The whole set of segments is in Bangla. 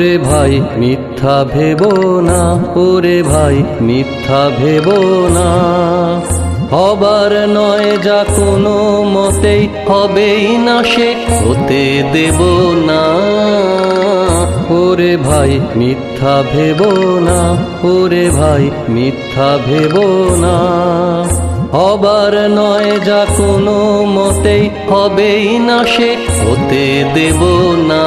ওরে ভাই মিথ্যা ভেবো না, ওরে ভাই মিথ্যা ভেবো না। হবার নয় যা কোনো মতেই হবেই না সে হতে দেব না। ওরে ভাই মিথ্যা ভেবো না, ওরে ভাই মিথ্যা ভেবো না। হবার নয় যা কোনো মতেই হবেই না সে হতে দেব না।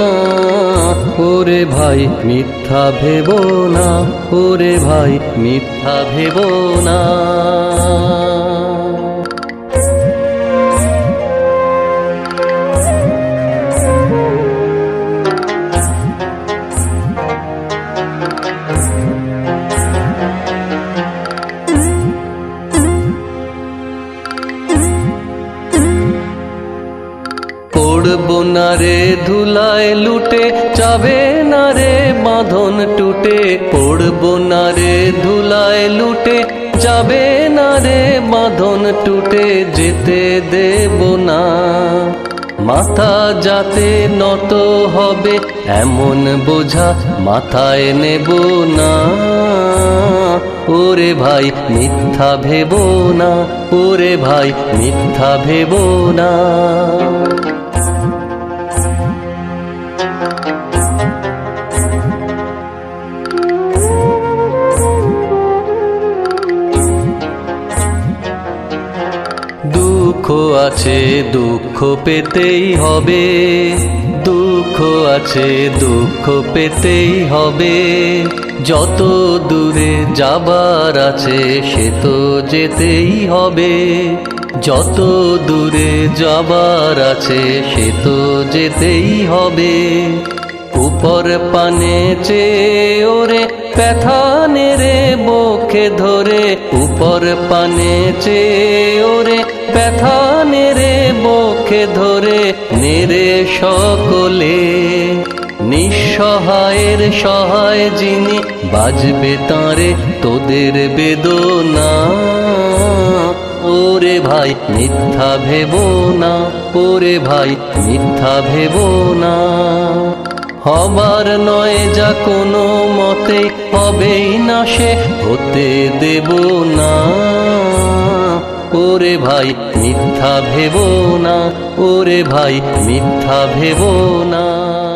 ওরে ভাই মিথ্যা ভেবো না, ওরে ভাই মিথ্যা ভেবো না। পড়বো না রে ধুলায় লুটে, যাবে না রে বাঁধন টুটে। পড়বো না রে ধুলায় লুটে, যাবে না রে বাঁধন টুটে। যেতে দেব না মাথা যাতে নত হবে এমন বোঝা মাথায় নেব না। ওরে ভাই মিথ্যা ভেবো না, ওরে ভাই মিথ্যা ভেবো না। দুঃখ আছে দুঃখ পেতেই হবে, দুঃখ আছে দুঃখ পেতেই হবে। যত দূরে যাবার আছে সে তো যেতেই হবে। যত দূরে যাবার আছে সে তো যেতেই হবে। উপর পানে চেয়ে ওরে ব্যথা নেড়ে বুকে ধরে। উপর পানে চেয়ে ওরে ব্যথা নেড়ে বুকে ধরে। নেড়ে সকলে নিঃসহায়ের সহায় যিনি, বাজবে তাঁরে তোদের বেদনা। ওরে ভাই মিথ্যা ভেবো না, ওরে ভাই মিথ্যা ভেবো না। হবার নয় যা কোনো মতে হবেই না সে হতে দেব না। ওরে ভাই মিথ্যা ভেবো না, ওরে ভাই মিথ্যা ভেবো না।